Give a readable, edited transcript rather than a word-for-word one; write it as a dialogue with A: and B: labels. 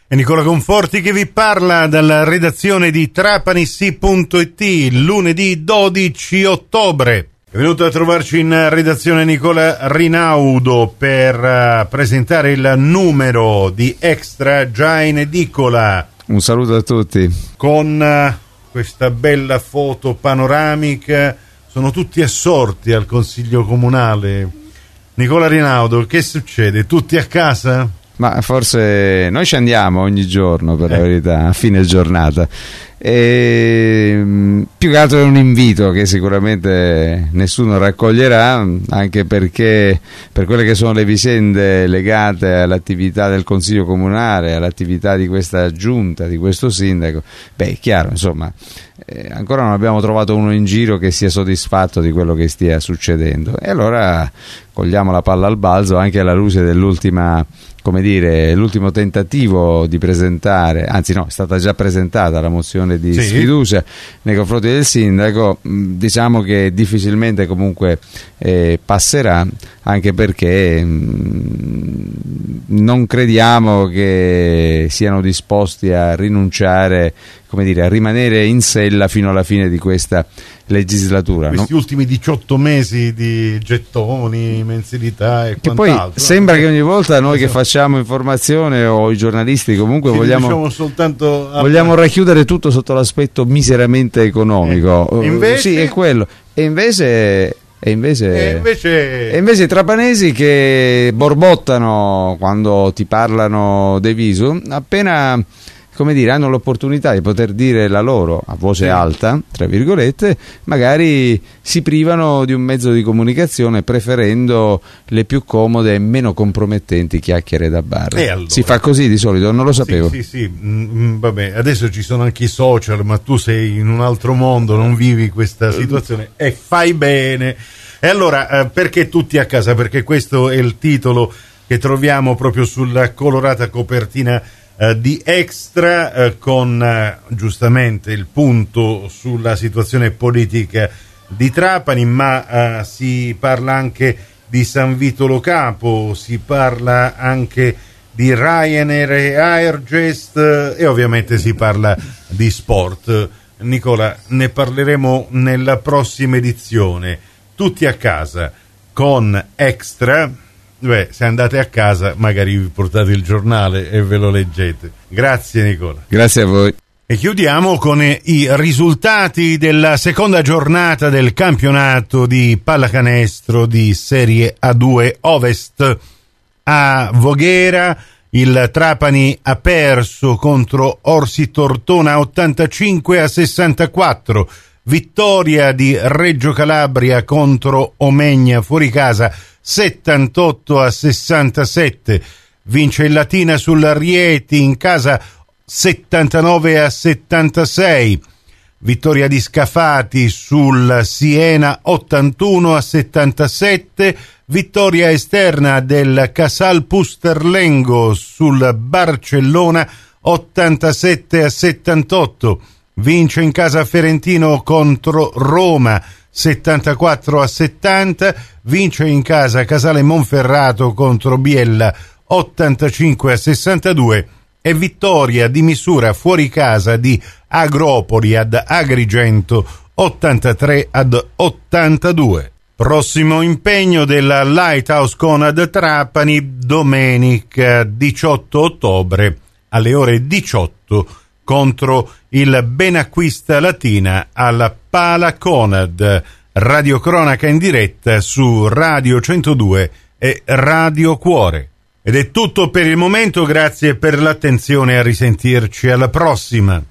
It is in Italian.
A: È Nicola Conforti che vi parla dalla redazione di trapanissi.it, lunedì 12 ottobre. È venuto a trovarci in redazione Nicola Rinaudo per presentare il numero di Extra già in edicola.
B: Un saluto a tutti.
A: Con questa bella foto panoramica, sono tutti assorti al Consiglio Comunale. Nicola Rinaudo, che succede? Tutti a casa?
B: Ma forse noi ci andiamo ogni giorno, per la verità, a fine giornata. E più che altro è un invito che sicuramente nessuno raccoglierà, anche perché per quelle che sono le vicende legate all'attività del Consiglio Comunale, all'attività di questa giunta, di questo sindaco, è chiaro, insomma, ancora non abbiamo trovato uno in giro che sia soddisfatto di quello che stia succedendo, e allora cogliamo la palla al balzo anche alla luce dell'ultima, come dire, l'ultimo tentativo di presentare, anzi no, è stata già presentata la mozione di sfiducia nei confronti del sindaco. Diciamo che difficilmente comunque passerà, anche perché non crediamo che siano disposti a rinunciare, come dire, a rimanere in sella fino alla fine di questa legislatura.
A: Questi ultimi 18 mesi di gettoni, mensilità e
B: che
A: quant'altro.
B: Poi sembra che ogni volta noi che facciamo informazione, o i giornalisti comunque, vogliamo racchiudere tutto sotto l'aspetto miseramente economico.
A: Invece?
B: Sì, è quello. E invece i trapanesi che borbottano quando ti parlano dei visu, appena, come dire, hanno l'opportunità di poter dire la loro a voce alta, tra virgolette, magari si privano di un mezzo di comunicazione, preferendo le più comode e meno compromettenti chiacchiere da bar.
A: Allora,
B: si fa così di solito, non lo sapevo.
A: Sì. Vabbè, adesso ci sono anche i social, ma tu sei in un altro mondo, non vivi questa situazione e fai bene. E allora, perché tutti a casa? Perché questo è il titolo che troviamo proprio sulla colorata copertina di Extra, con giustamente il punto sulla situazione politica di Trapani, ma si parla anche di San Vito Lo Capo, si parla anche di Ryanair e Airgest e ovviamente si parla di sport. Nicola, ne parleremo nella prossima edizione. Tutti a casa con Extra. Se andate a casa magari vi portate il giornale e ve lo leggete. Grazie Nicola.
B: Grazie a voi.
A: E chiudiamo con i risultati della seconda giornata del campionato di pallacanestro di Serie A2 Ovest. A Voghera il Trapani ha perso contro Orsi Tortona 85-64. Vittoria di Reggio Calabria contro Omegna fuori casa 78-67. Vince il Latina sul Rieti in casa 79-76. Vittoria di Scafati sul Siena 81-77. Vittoria esterna del Casal Pusterlengo sul Barcellona 87-78. Vince in casa Ferentino contro Roma 74-70, vince in casa Casale Monferrato contro Biella 85-62 e vittoria di misura fuori casa di Agropoli ad Agrigento 83-82. Prossimo impegno della Lighthouse Conad Trapani domenica 18 ottobre alle ore 18 contro il Benacquista Latina alla Pala Conad. Radiocronaca in diretta su Radio 102 e Radio Cuore. Ed è tutto per il momento, grazie per l'attenzione, a risentirci alla prossima.